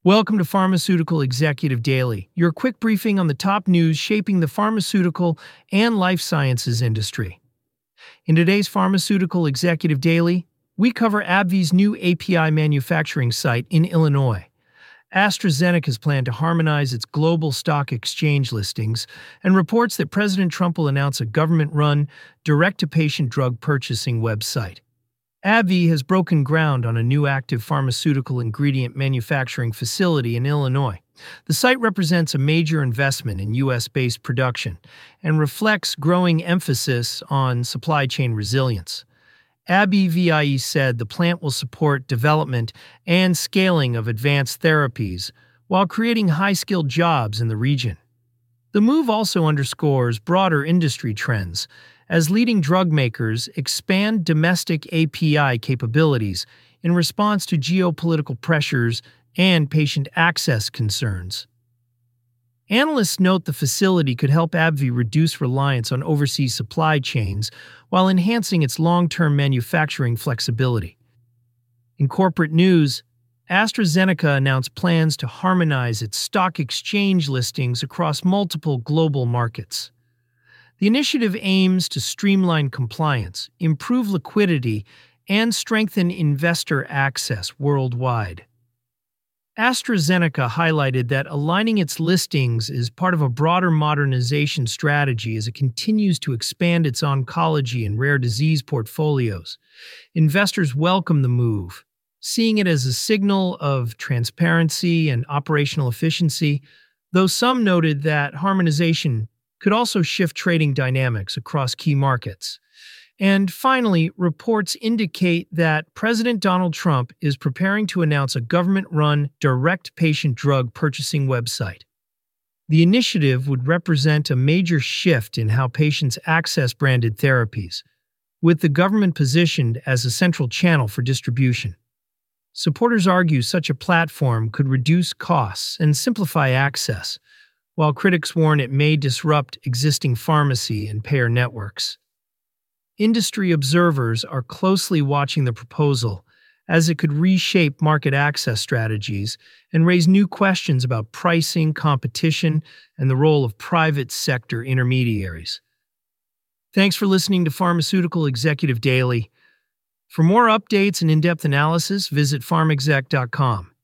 Welcome to Pharmaceutical Executive Daily, your quick briefing on the top news shaping the pharmaceutical and life sciences industry. In today's Pharmaceutical Executive Daily, we cover AbbVie's new API manufacturing site in Illinois, AstraZeneca's plan to harmonize its global stock exchange listings, and reports that President Trump will announce a government-run, direct-to-patient drug purchasing website. AbbVie has broken ground on a new active pharmaceutical ingredient manufacturing facility in Illinois. The site represents a major investment in U.S.-based production and reflects growing emphasis on supply chain resilience. AbbVie said the plant will support development and scaling of advanced therapies while creating high-skilled jobs in the region. The move also underscores broader industry trends as leading drug makers expand domestic API capabilities in response to geopolitical pressures and patient access concerns. Analysts note the facility could help AbbVie reduce reliance on overseas supply chains while enhancing its long-term manufacturing flexibility. In corporate news, AstraZeneca announced plans to harmonize its stock exchange listings across multiple global markets. The initiative aims to streamline compliance, improve liquidity, and strengthen investor access worldwide. AstraZeneca highlighted that aligning its listings is part of a broader modernization strategy as it continues to expand its oncology and rare disease portfolios. Investors welcome the move, seeing it as a signal of transparency and operational efficiency, though some noted that harmonization could also shift trading dynamics across key markets. And finally, reports indicate that President Donald Trump is preparing to announce a government-run direct patient drug purchasing website. The initiative would represent a major shift in how patients access branded therapies, with the government positioned as a central channel for distribution. Supporters argue such a platform could reduce costs and simplify access, while critics warn it may disrupt existing pharmacy and payer networks. Industry observers are closely watching the proposal, as it could reshape market access strategies and raise new questions about pricing, competition, and the role of private sector intermediaries. Thanks for listening to Pharmaceutical Executive Daily. For more updates and in-depth analysis, visit pharmexec.com.